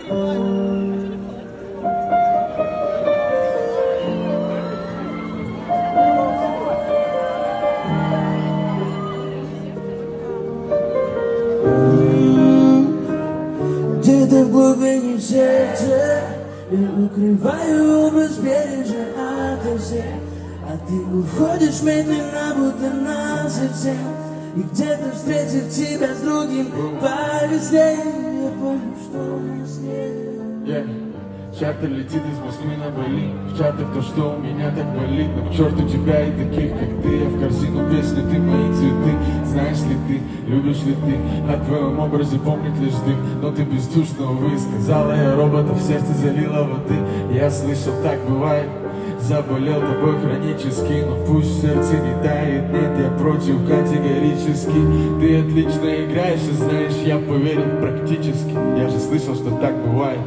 Где-то в глубине сердца я укрываю образ бережно ото всех, а ты уходишь медленно, будто насовсем. И где-то встретив тебя с другим по весне, я помню, что у нас нет. Чартер летит из Москвы на Бали. В чартах то, что у меня так болит. Но к черту тебя и таких, как ты. Я в корзину песни, ты мои цветы. Знаешь ли ты, любишь ли ты? О твоем образе помнит лишь дым. Но ты бездушно, увы. Сказала я робота, в сердце залила воды. Я слышал, так бывает. Заболел тобой хронически, но пусть сердце не тает. Нет, я против категорически. Ты отлично играешь и знаешь, я поверил практически. Я же слышал, что так бывает.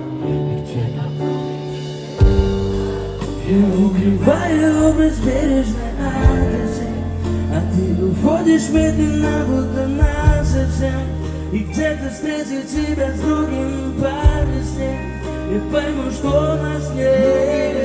Я укрываю образ бережно ото всех, а ты уходишь медленно, будто насовсем. И где-то встретив тебя с другим по весне, я пойму, что нас нет.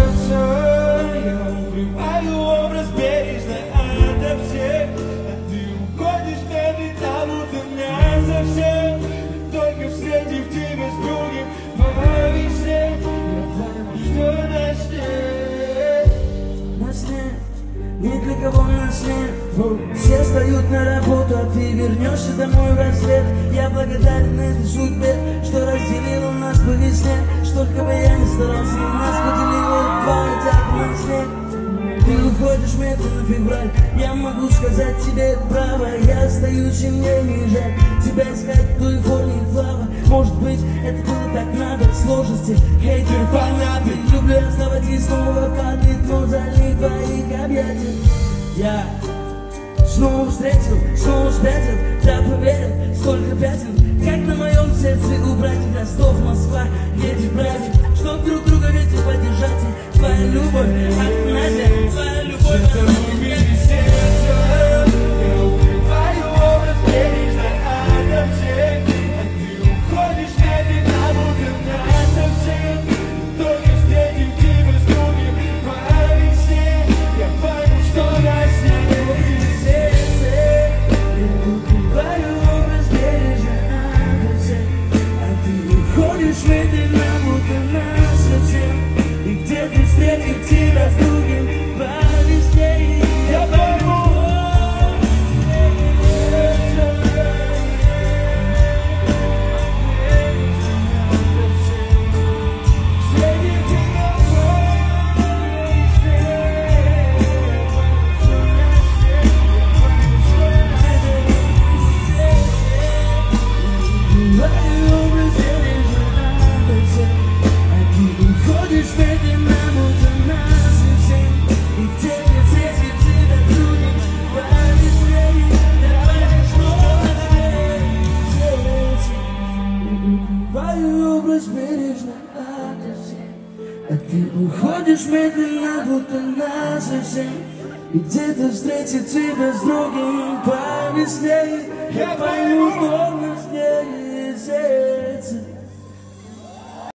Я укрываю образ бережно ото всех, а ты уходишь медленно, будто насовсем. И только встретив тебя с другим по весне, я пойму, что нас нет. Нас нет, ни для кого нас нет. Все встают на работу, а ты вернешься домой в рассвет. Я благодарен этой судьбе, что разделила нас по весне. Только бы я не старался, но нас поделила два, так нас нет. Ты уходишь медленно, февраль. Я могу сказать тебе право, я остаюсь, и мне не жаль тебя искать в той форме слава. Может быть, это было так надо, сложности, хейтер, фанаты. Люблю оставать и снова падает, но за них твоих объятий. Я снова встретил, снова спятил, да поверил, сколько пятен, как на моем сердце у братьев Ростов, Москва, едет братьев, чтоб друг друга ветер поддержать. Твоя любовь от Надя, твоя любовь от Надя. Я укрываю образ бережно ото всех, а ты уходишь медленно, будто насовсем. Только встретив тебя с другим по весне, я пойму, что нас нет. Медленно, будто насовсем. И где ты встретил тебя с другим по весне, я пойму. А ты уходишь медленно, будто насовсем. И где-то встретит тебя с другим по весне. Я пойму, что нас не